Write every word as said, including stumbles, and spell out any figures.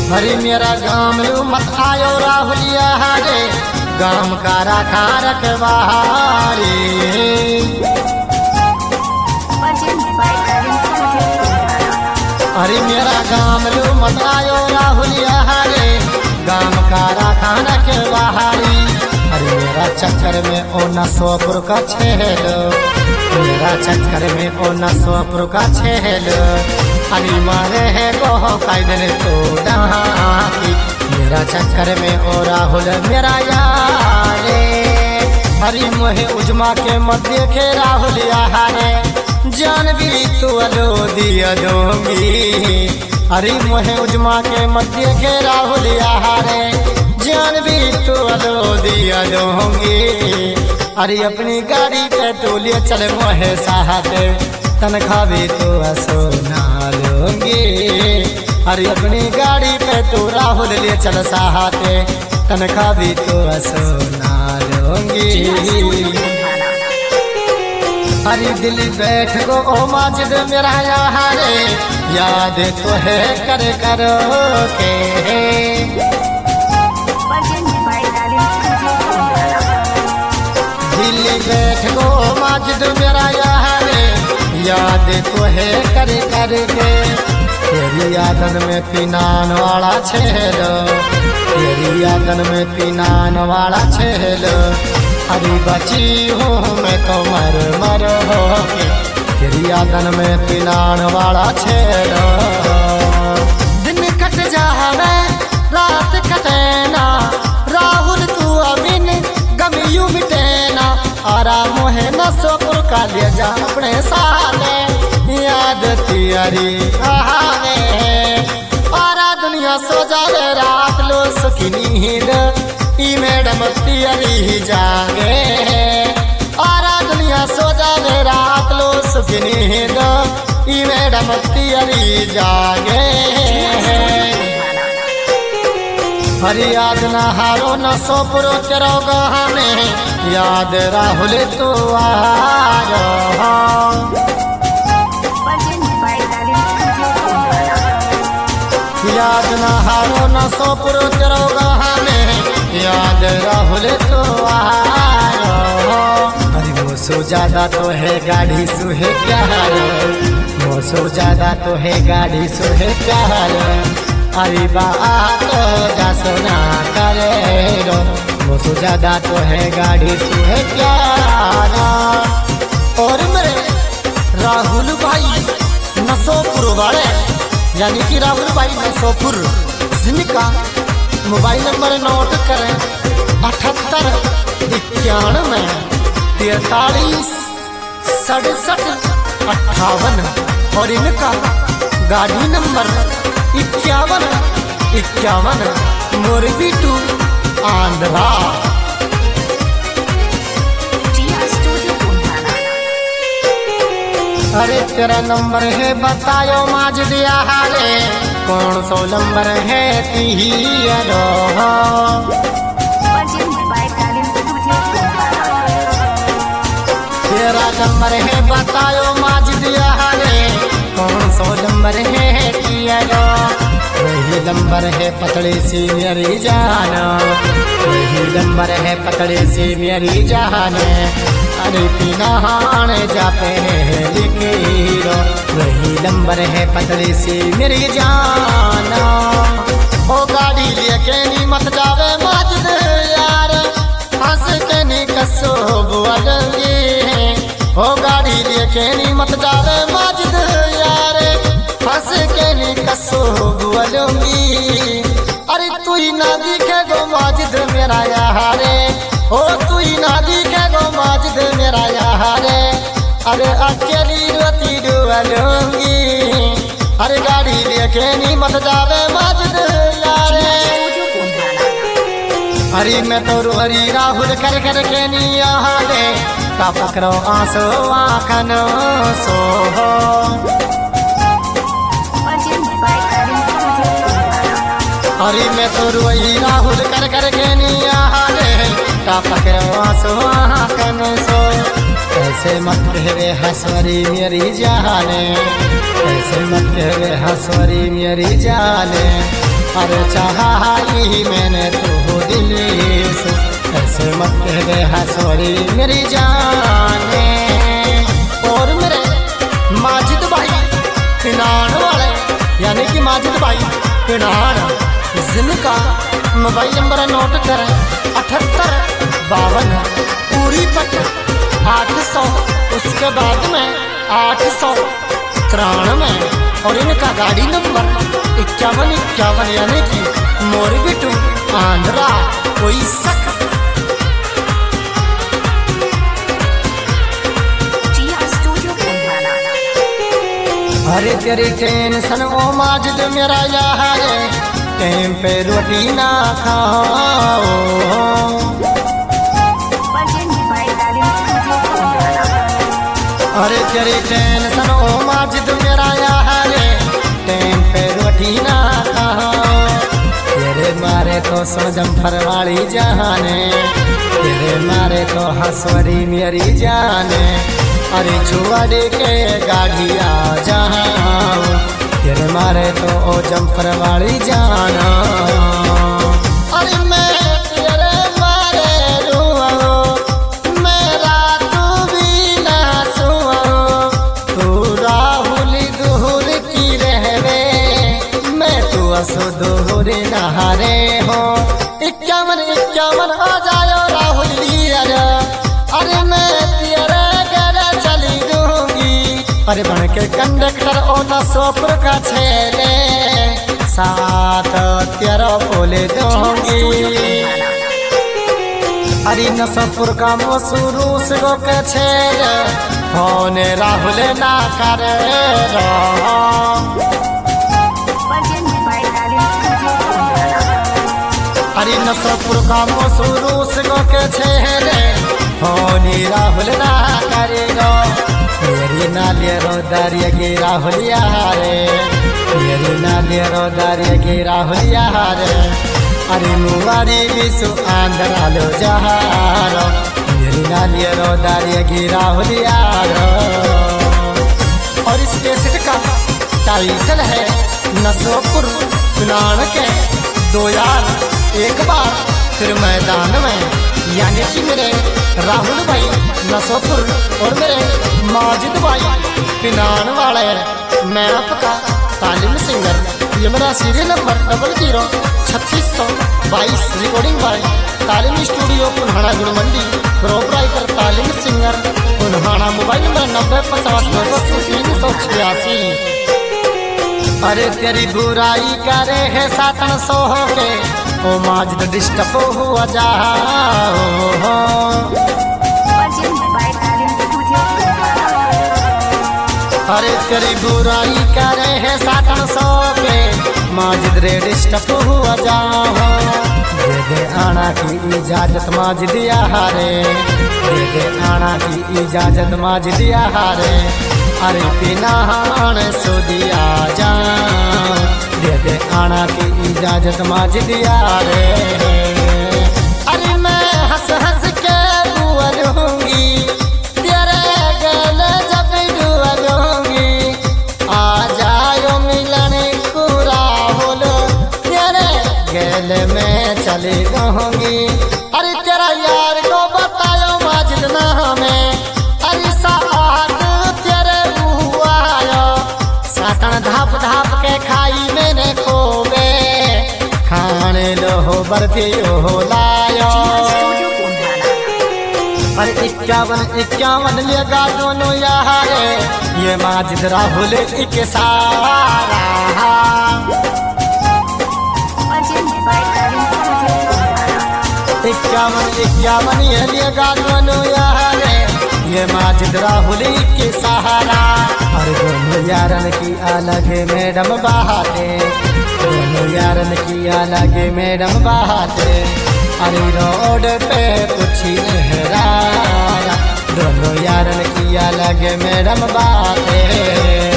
हरी मेरा गाम मत आयो राहुलिया रे, गाम का राखा रखवारी। हरी मेरा गाम मत आयो राहुलिया रे, गाम का राखा रखवारी। हरी मेरा चक्कर में ओ नसोपुर का छेल, मेरा चक्कर में ओ नसोपुर का छेल। हरी मारे है गोह कायदन तो डाकी, मेरा चक्कर में ओ राहुल मेरा यारे। हरी मोहे उजमा के मत देखे राहुल यारे, जान भी तू अलो दिया दूंगी। हरी मोहे उजमा के मत देखे राहुल यारे, जान भी तू अलो दिया दूंगी। अरे अपनी गाड़ी पे तू ले चल मोहे साहब, तनख्वाह भी तो सोना लूंगी। अरे अपनी गाड़ी पे तू राहुल ले चल साहते, तनख्वाह भी तो सोना लूंगी। हरी दिल बैठ गो ओ माजिद मेरा यारे, याद तो है कर करो के। दिल बैठ गो माजिद मेरा यारे, याद तो है कर कर के। तेरी यादन में पीनान वाला छेल, तेरी यादन में पीनान वाला छेल। अरे बची हूँ मैं तो मर मर हो के, तेरी यादन में पीनान वाला छेल। दिन कट जावे रात कटे ना, राहुल तू अबिन गम यूं मिटे ना। आरा मोहे नसोपुर का ले जा अपने साले, याद तियारी आवे। आरा दुनिया सो जावे रात लो सुखी नींद, ई मैडम तियारी जागे। आरा दुनिया सो जावे रात लो सुखी नींद, ई मैडम तियारी जागे। हरी याद न हारो नसोपुर तेरो गहने, याद राहुल तू आरो। याद न हारो नसोपुर तेरो गहने, याद राहुल तू आरो। अरे मोसो ज्यादा तो है गाड़ी सुहे प्यार, मोसो ज्यादा तो है गाड़ी सुहे प्यार। अरे बात जासना करे रो, मोसो ज्यादा तो है गाड़ी सुहे प्यारा। और मेरे राहुल भाई नसोपुर वाले, यानी कि राहुल भाई नसोपुर, जिनका मोबाइल नंबर नोट करें अठहत्तर इक्यानवे तैतालीस सड़सठ अट्ठावन। और इनका गाड़ी नंबर इक्यावन इक्यावन मोरबी टू आंध्रा। अरे तेरा नंबर है बतायो माज दिया हारे, कौन सो नंबर है तिहियारो। तेरा नंबर है बतायो माज दिया हारे, कौन सो नंबर है तिहियारो। वही नंबर है पतली सी मेरी जान, वही नंबर है पतली सी मेरी जान। अरे पीना हाने जाते हैं लिखीरो, वही नंबर है पतली सी मेरी जान। ओ गाड़ी लेके नी मत जावे माजिद यार, हंस के नी कसो बुआलंगी। ओ गाड़ी लेके नी मत जावे माजिद यार, हंस के नी कसो बुआलंगी। अरे तू ही ना दिखे गो माजिद मेरा यारे, ओ तू ही ना दिखे गो माजिद मेरा यारे। अरे अकेली रोती डुआलूंगी, अरे गाड़ी लेके नी मत जावे माजिद यारे। हरी मैं तो हरी राहुल कर कर के नी यहाँ दे, का पकड़ो आंसू आँखन सो। हरी मैं तो रोई राहुल कर कर के नी यहाँ दे, का पकड़ो आंसू आँखन सो। ऐसे मत कहवे हंसवरी मेरी जाने, ऐसे मत कहवे हंसवरी मेरी जाने। अरे चाही मैंने तो दिल से, ऐसे मत कह दे हसोरी मेरी जाने। और मेरे माजिद भाई पिनान वाले यानी कि माजिद भाई पिनान, जिनका मोबाइल नंबर नोट करें अठहत्तर बावन पूरी पट आठ सौ, उसके बाद में आठ सौ तिरानवे, और इनका गाड़ी नंबर इक्यावन इक्यावन यानी कि मोरबी टू आंध्रा। कोई शक? अरे तेरी टेंशन ओ माजिद मेरा यार, टाइम पे रोटी ना खाओ। अरे तेरी टेंशन ओ माजिद मेरा यार, टाइम पे रोटी ना खाओ। तेरे मारे तो सुन जम्फर वाली जाने, तेरे मारे तो हसवरी मेरी जाने। अरे छुआड़े के गाड़िया जाओ, तेरे मारे तो ओ जम्फर वाली जाना। अरे मैं तेरे मारे रुआओ, मेरा तू भी ना सुआओ। तू राहुल दूर की रहवे, मैं तू असो दूर नहारे हो। इक्यावन इक्यावन आ जाओ राहुल लियर, अरे मैं तेरे चली दूंगी। अरे बन के कंडक्टर ओ नसोपुर का छेले, साथ तेरा बोले दूंगी। अरे नसोपुर का मसूरू सगो के छेले, फोन राहुल ना करे अरे नसोपुर का मसूरू सगो के छेले, फोन राहुल ना करेगा। मेरी नालिया रो दारिया की राहुल यारे, मेरी नालिया रो दारिया की राहुल यारे। अरे मुआरी विसु आंध्रा लो जहारो, मेरी नालिया रो दारिया की राहुल यारो। और इस कैसेट का टाइटल है नसोपुर चुनाव के दो यार एक बार फिर मैदान में, यानी कि मेरे राहुल भाई नसोपुर और मेरे माजिद भाई पिनान वाले। मैं आपका तालिम सिंगर, ये मेरा सीरियल नंबर डबल जीरो छत्तीस सौ बाईस, recording by Talim studio Punhana Gudmandi, proprietor Talim singer Punhana. Mobile number नब्बे पचास दो सौ तीन सौ छियासी। अरे तेरी बुराई करे है सातन सो के, ओ माजिद डिस्टर्ब हुआ जाओ। अरे तेरी बुराई करे है सातन सौ के, माजिद रे डिस्टर्ब हुआ जाओ। दे दे आना की इजाजत माजिद यारे, दे दे आना की इजाजत माजिद यारे। अरे पिनान सोदिया जा, दे दे आना की इजाजत माजिद यारे। अरे मैं हंस हंस के बुअलूंगी, तेरे गले जब डुअलूंगी। आ जाओ मिलन को राहुल, तेरे गले में चली रहूंगी। अरे तेरा यार को बतायो माजिद ना हमें, अरे साथ तेरे बुआयो। सातन धाप धाप के खाई मैंने खोबे, खाने लो बर्फी हो लायो। अरे इक्यावन इक्यावन लेगा दोनों यारे, ये माजिद राहुल एक सारा। इक्यावन इक्यावन ये लेगा दोनों यारे, ये माजिद राहुल के सहारा। और दोनों यारन की अलग मैडम बातें, दोनों यारन की अलग मैडम बातें। अरे रोड पे कुछ लहराया, दोनों यारन की अलग मैडम बातें।